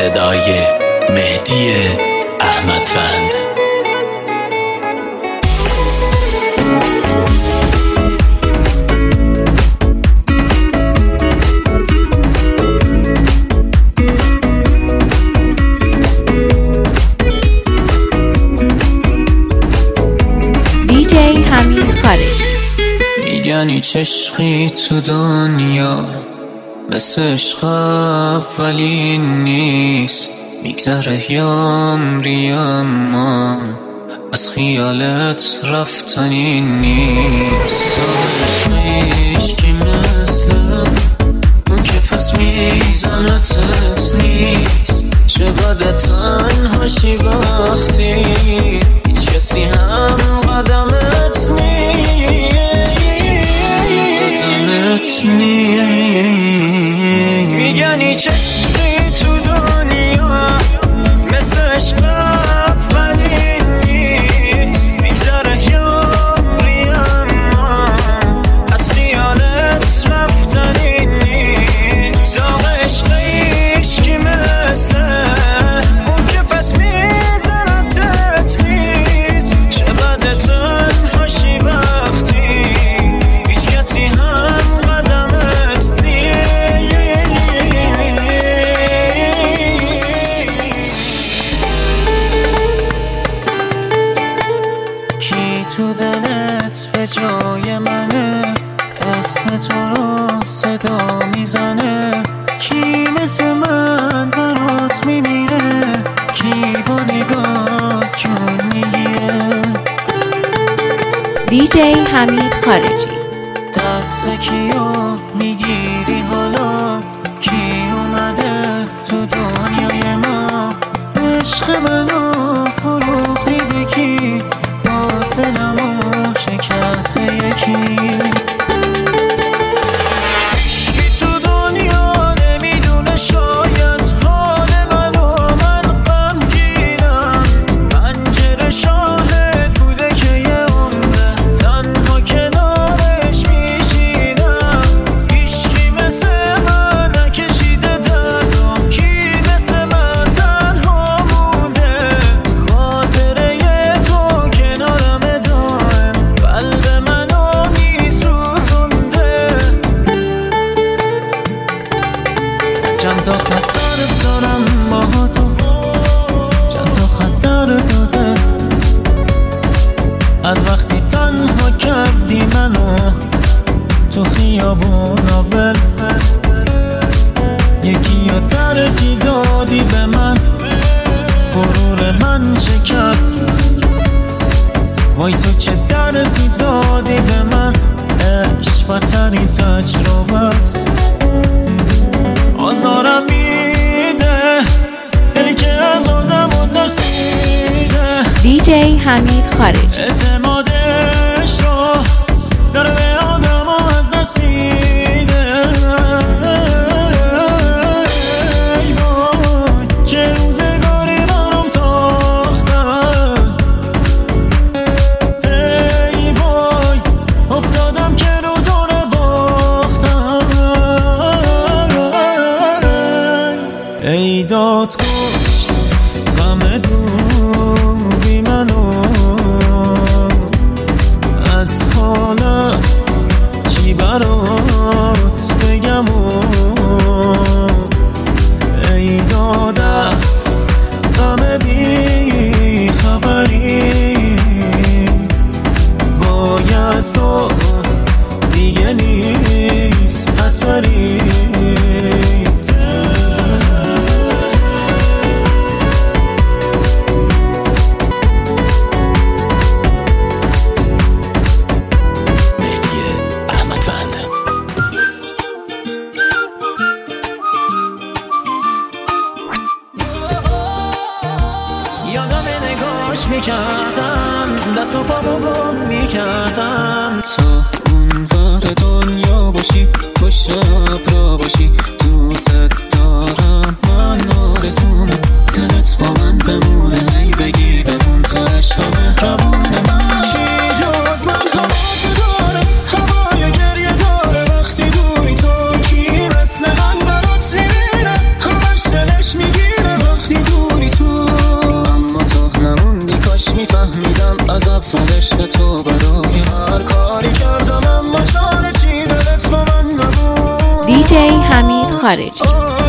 صدای مهدی احمدوند. DJ حمید خارجی. میگن هیچ عشقی تو دنیا مثل عشق اولی نیست، میگذره یامری اما از خیالت رفتنی نیست. تو عشقیش که مثل اون که پس میزنتت نیست، چه بده تنهاشی وقتی هیچ کسی هم قدمت نیست. میگن هیچ عشقی تو دنیا مثل عشق اولی نیست، میگذره یامری اما از خیالت رفتنی نیست. داغ عشقیش که مثل اون که پس میزنتت نیست، چه بده تنهاشی وقتی هیچ کسی هم قدمت نیست. کی تو دلت به جای منه، اسم تو رو صدا میزنه، کی مثل من برات میمیره، کی با نگاه جون میگیره. DJ حمید خارجی. دست کیو میگیری حالا، کی اومده تو دنیای ما، عشق منو فروختی به کی، باز دلمو شکست یکی. کی تو دنیا نمیدونه شاید حال منو، من غمگینم، پنجره شاهد بوده که یه عمره تنها کنارش میشینم. هیچکی مثل من نکشیده دردم، کی مثل من تنها مونده، خاطره تو کنارم دائم قلب منو میسوزونده. چند تا خطر دارم با تو، چند تا خطر داده از وقتی تنها کردی منو تو خیابون اول، یکی یا ترجی دادی به من، غرور من شکست. وای تو چه درسی دادی به من، عشق بدترین تجربه است. آزارم میده دلی که از آدم و ترسیده. DJ حمید خارجی. اعتمادش رو داره به آدم ها از دست میده. ای وای چه روزگاری برام ساختن، ای وای افتادم که رو دور باختم. ای دادگاش غم دوری منو، از حالا چی برات بگم ای دادست غم بی خبری، وای از تو دیگه نیست اثری. یادم نگاش میکردم، دست و پامو گم میکردم، تا اون ور دنیا باشی، پشت ابرا باشی، دوست دارم من آرزومه، دلت با من بمونه، هی بگی بمون تو عشق مهربون من. چی جز من هوات داره، هوای گریه داره، وقتی دوی تو کی مثل من برات میمیره، همش دلش میگیره. دیجی حمید خارجی.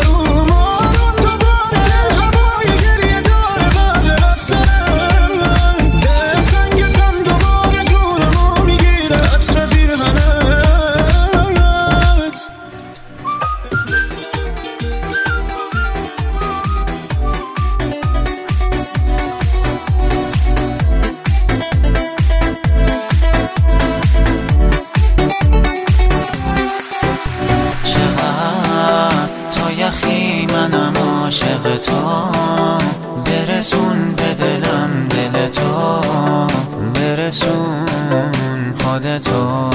منم عاشق تو، برسون به دلم دل تو، برسون خودتو.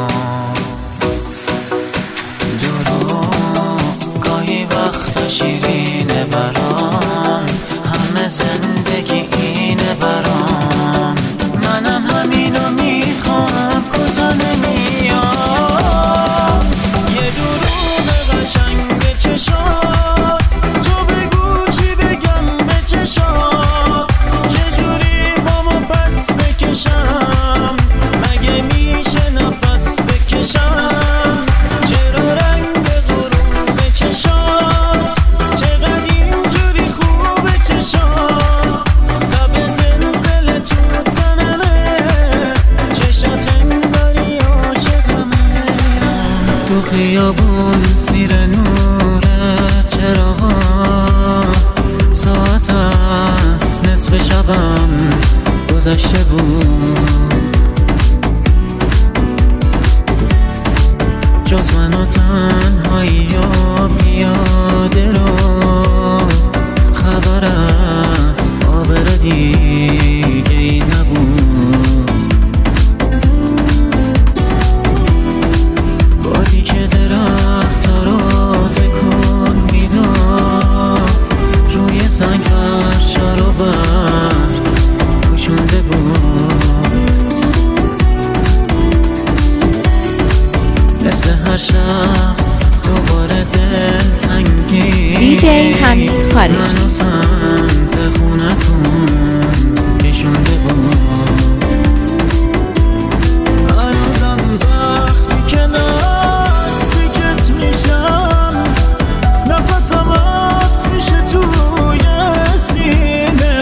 دروغ گاهی وقتا شیرینه برام، همه زندگی اینه برام. منم همینو میخوام، کجا نمیام. یه دروغ قشنگ به چشات، تو بگو چی بگم به چشات. چجوری بامو پس بکشم، مگه میشه نفس بکشم. چرا رنگ غروب چشات، چقدر اینجوری خوبه چشات. تب زلزله تو تنمه، چشات انگاری عاشقمه. تو خیابون زیر نوره چراغا، ساعت است نصف شبم گذشته بود. جز من و تنهایی و پیاده رو، خبر از آبر دیگه ای نبود. بادی که درخت رو تکون میداد، روی سنگ فرشا رو برد پوشونده بود. مثل هر شب دوباره دلتنگی، دیجی حمید خارجی. منو سمت خونتون کشونده بود. هنوزم وقتی که نزدیکت میشم، نفسم عطر میشه توی سینه.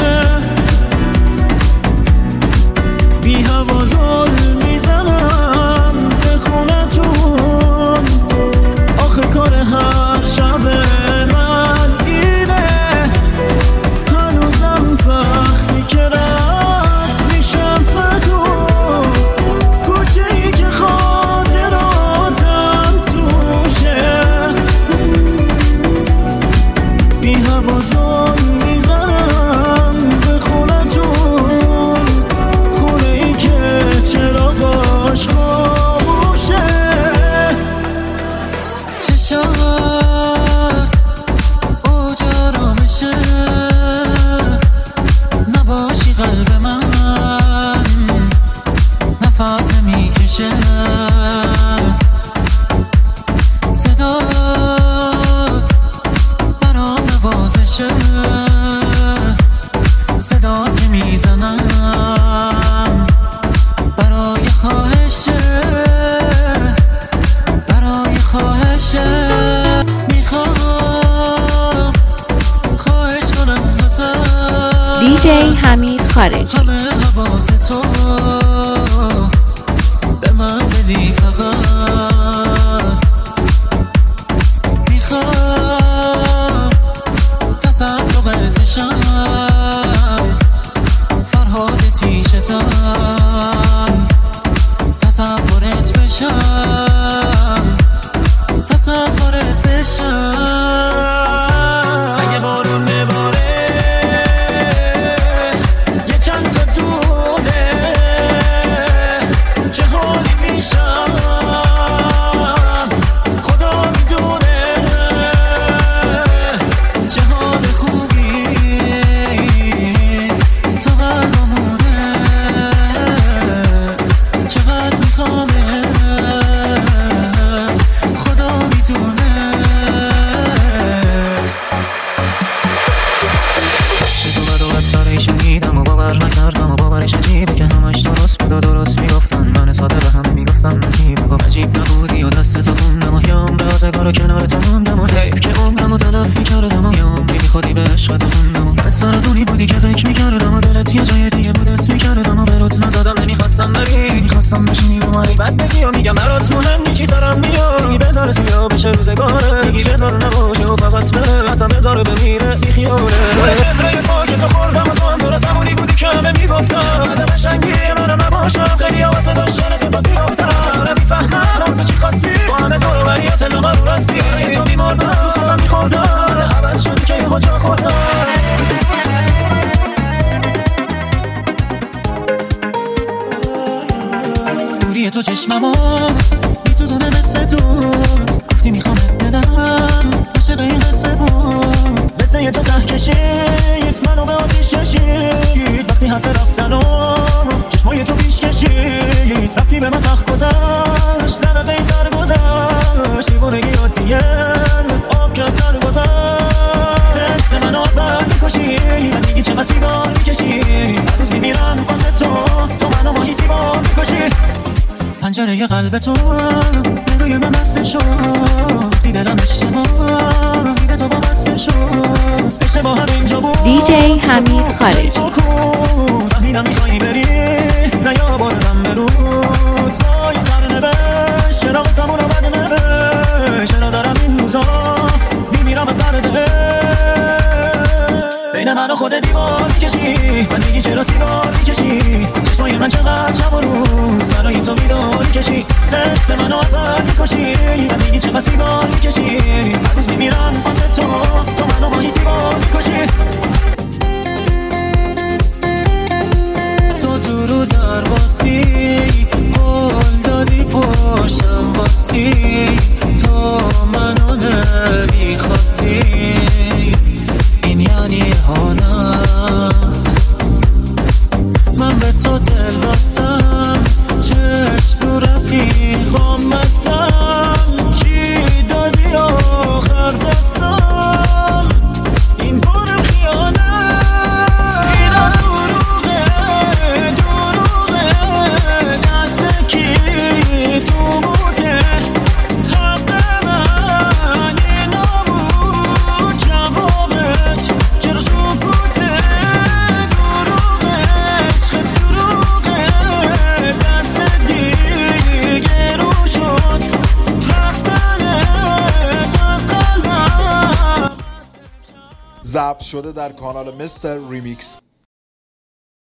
بی هوا زل میزنم به خونتون، آخه کار هر شب من اینه. هنوزم وقتی که رد میشم از اون کوچه‌ای که خاطراتم توشه، بی هوا زل میزنم به خونتون، خونه‌ای که چراغاش خاموشه. چشات اوج آرامشه، نباشی قلب من نفس میکشه. صدات برام نوازشه، صدات که میزنم برای خواهشه، برای خواهشه. میخوام خواهش کنم ازت، دیجی حمید خارجی. همه حواس تو به من بدی فقط. میخوام تصدقت بشم، فرهاد تیشتم، تصورت بشم، تصورت بشم. اگه بارون بباره، یه چند تا روزگارو کنارت موندم و حیف که عمرمو تلف میکردم و یا بی خودی به عشقت خوندم و بسر از اونی بودی که فکر میکردم و دلت یه جای دیگه بود اسم میکردم و برات نزدم نمیخواستم بری میخواستم بشینی رو ماری بد بگی و میگم برات مهم نیچی سرم میاد میگی بذار سیاه بشه روزگاره میگی بذار نباشه و فقط بره اصلا بذار بمیره بی خیاله چهره پاکتو خوردم و تو هم درست همونی بودی که همه میگفتم عدم قشنگی منم نباشم خیلی حواسه داشتن تو بیافتم نمیفهمم واسه چی خواستی با همه تو وریات لما رو راستی تو بیماردم تو خواستم میخوردم عوض شدی که یه ها جا خوردم دوری تو چشممو میسوزونه مثل دور گفتی میخوامت بدم عاشق این قصه بود مثل یه تو ته کشید منو به آتیش کشید وقتی حرف رفتن و چشمای تو پیش کشید رفتی به من تخت گذشت لعنت این سر گذشت دیوانگی عادیه آب که از سر گذشت دست منو بر میکشی من میگی چقدر سیگار میکشی هر روز میمیرم واسه تو منو ماهی سیگار میکشی پنجره قلب تو روی من بسته شد وقتی دلم اشتباه دیده تو وابسته شد اشتباه هم اینجا بود دیجی حمید خارجی فهمیدم میخوایی بری نیاوردم به رود وای سر نوشت چرا قسمون رو بد نوشت چرا دارم این روزا میمیرم از درده بین من و خود دیوار میکشی من میگی چرا سیگار میکشی چشمای من چقدر شب و روز برای تو بیدار میکشی دست منو اول میکشی من میگی چقدر سیگار میکشی هر روز میمیرم واسه تو منو ماهی سیگار میکشی تو رو در باسی قول دادی پاشم باسی تو منو نمیخواستی این یعنی حالت من به تو دل بستم چشم رو رفیقام بستم چی دادی آخر دستم این بارم خیانت اینا دروغه دست کی تو بوده حق من اینا بود جوابت چرا سکوته دروغه عشق دروغه دست دیگه رو شد رفتنت از قلبم ضبط شده در کانال مستر ریمیکس.